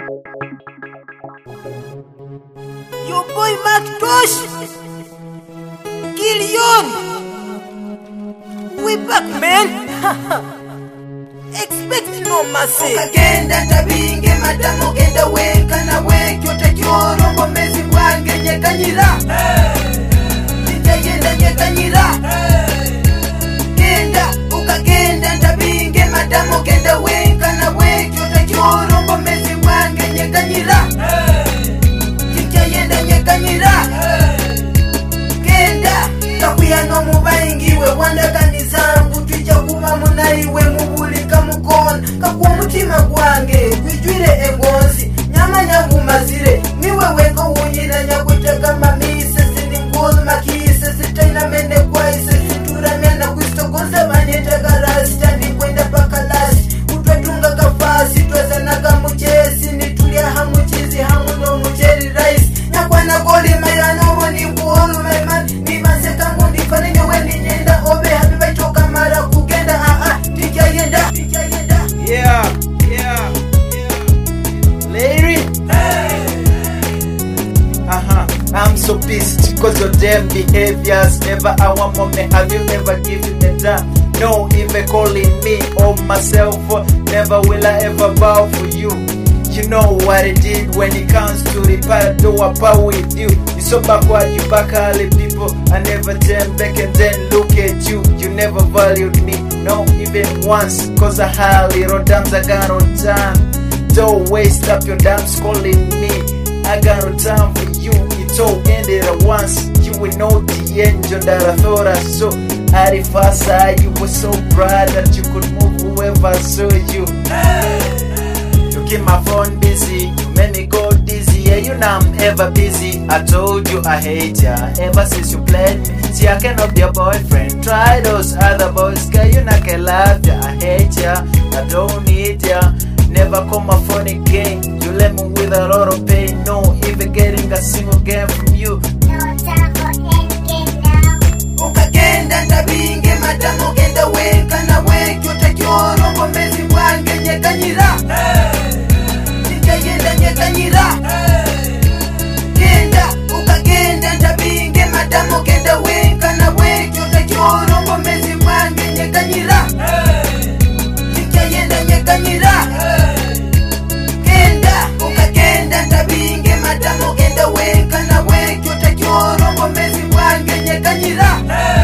Your boy Mactosh, Gillion, we back, man. Expect no mercy. Ukagenda tabinge madamu genda weka na wekyo takyoro ngomezi mwange nyekanyira. Nitagenda nyekanyira. Genda ukagenda tabinge madamu genda weka na wekyo takyoro ngomezi mwange nyekanyira. Nitagenda nyekanyira. Genda takuyano mubaingiwe wandakani zangu twijja kuba munaiwe mubulika mukona kakuwa mutima gwange gwijwire engonzi nyama nyangu mazire niwe weko wunyira nyakuteka mamise siningulu makise sitaina mene kwaise situramena kwistokoza banyeteka rasi tandikwenda paka lasi utwetunga kafasi twezanaga muchesi nitulia hamuchizi hamuno mucheri raisi nyakwana goli mayanobo nikuolu maimani nibaseka mundifane nyewe ninyenda obe habibaitoka mara kugenda tikayenda. Yeah. Larry? I'm so pissed cause your damn behaviors. Never I want moment, have you ever given me that? No, even calling me or myself. Never will I ever bow for you. You know what I did when it comes to the part do a power with you. You so backward, you back all the people. I never turn back and then look at you. You never valued me, no even once. Cause I had little dams I got no time. Don't waste up your dance calling me. I got no time for you. It all ended at once. You were not the angel that I thought I saw. At the far side, you were so bright that you could move whoever saw you. You keep my phone busy, you made me go dizzy. Yeah, you know I'm ever busy. I told you I hate ya ever since you played me. See, I cannot be your boyfriend. Try those other boys, girl, you not can love ya. I hate ya, I don't need ya. Never call my phone again. You left me with a lot of pain. No, even getting a single game from you. Ukagenda tabinge madamu genda weka na wekyo takyoro ngomezi mwange nyekanyira. Nitagenda nyekanyira. Genda ukagenda tabinge madamu genda weka na wekyo takyoro ngomezi mwange nyekanyira. Nitagenda nyekanyira. Genda ukagenda tabinge madamu genda weka na wekyo takyoro ngomezi mwange nyekanyira.